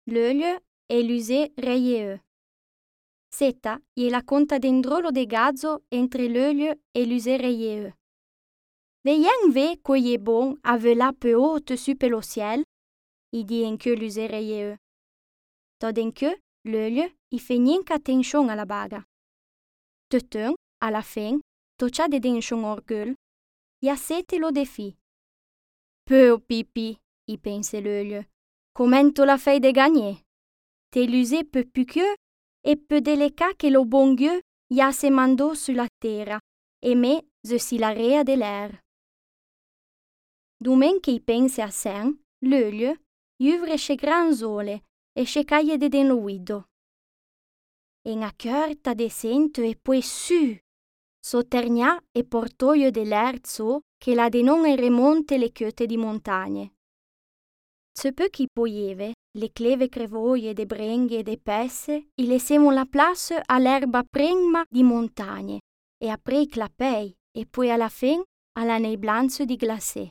L'Eulio e l'Use reieu. Setta e la conta d'endrolo de gazzo entre l'Eulio e l'Use reieu. Veien ve coi è bon a velà peu haute su pe lo ciel, i di en che l'Use reieu. Tod en che l'Eulio i fe nienca attention alla baga. Tetun, alla fin, toccia de denchon orgul, ja sete lo defi. Peu pipi, i pense l'Eulio, commento la fei de gagner. Te l'Use peu plus que e peu deleca che lo bon Dieu ja se mandò sulla terra, e me ze si la rea de l'air. Dumen che i pense a sen, l'Eulio, juvre che gran sole e che caie de den lo guido. En a cœur de sento e poi su, sottergna e portoio de l'air so che la de non e remonte le chiote di montagne. Ce peu chi poieve, le cleve crevoie de brenghe e de pesse, i laissemo la place all'erba prima di montagne, e après clapei, e poi alla fin alla neiblanzo di glacé.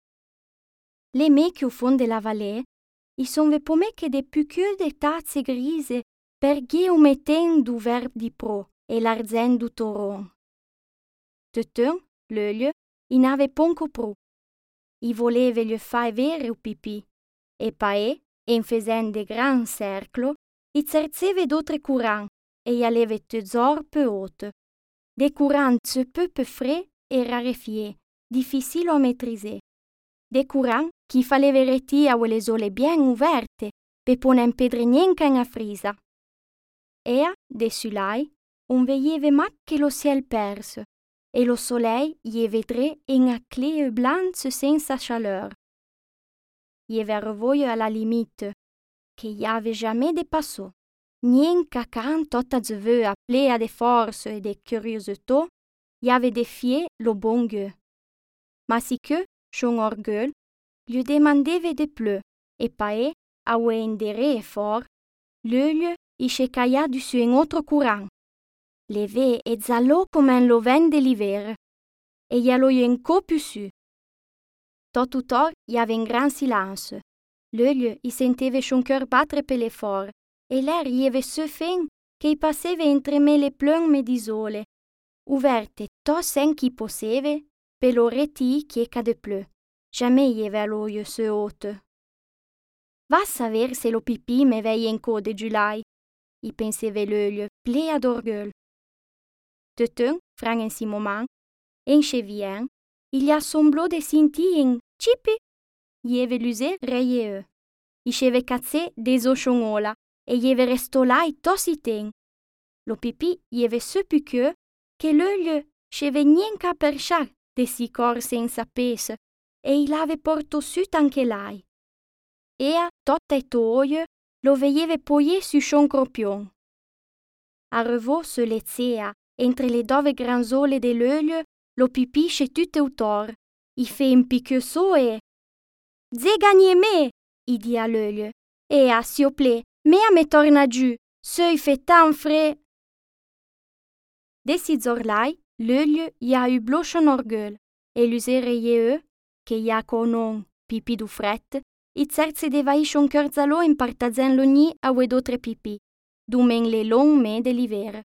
Le mec au fond de la vallée, i son ve pomè che de più de tazze grise per gheu meten du verb di pro e l'arzen du toron. Tetun, l'Eulio, i n'ave ponco pro. I voleve gli fai vere u pipì, e pae, en fesen de gran cerclo, i zerzeve d'autre courant, e i aleve tesor peu haute. De courant se peu frais e rarefié, difficile à maîtriser. De courant qui faleve reti a le sole bien ouverte, pe ponen pedre nienca in a frisa. Ea, de sulai, on veieve mac che lo ciel perse, e lo soleil je vedre in a clé blanche senza chaleur. Je vervoio à la limite, che j'ave jamais dépassé. Nienca can tota zeveu a plea de force e de curiosità, j'ave défié lo bon Dieu. Ma si que, son orgueil, lui demandeve de plus, et pae, a oendere fort, l'Eulio i checaia du su un autre courant. Leve e zalò come un loven de l'hiver, e j'allo enco più su. Tot tutor j'ave un gran silence. L'Eulio i senteve son cœur battre per le fort, e l'air j'ave ce fin che i passeve entre me le plume d'isole, uverte to sen chi posseve, per lo reti chieca de pleu. Jamais j'ave all'oio se haute. Va saver se lo pipì me vei en co de July, i penseve l'Eulio, plea d'orgueil. Tetun, frang en si moment, en chevien, il a semblò de sentir en cipi. J'ave l'Use reieu. I cheve cazzé des ocionola, e j'ave resto là to si ten. Lo pipì j'ave se più che l'Eulio cheve nienca percià de si cor senza pes, e il ave porto sut anche l'ai. Ea, totta e toio, lo veieve poie su son cropion. Arrivò se lezzea, entre le dove granzole de l'Eulio, lo pipì che tutte autor. I fe un picchio so e... Ze gagne me, i di a l'Eulio. Ea, s'il plaît, mea me torna giù, se i fe tan fre... Desi zorlai, l'Eulio i a eu blochon orgueil, e l'Use reieu, che i a conon pipi du fret, i zerze de vai son cœur zalò in partazen l'ogni a ue d'autre pipi, dumen le long me de l'hiver.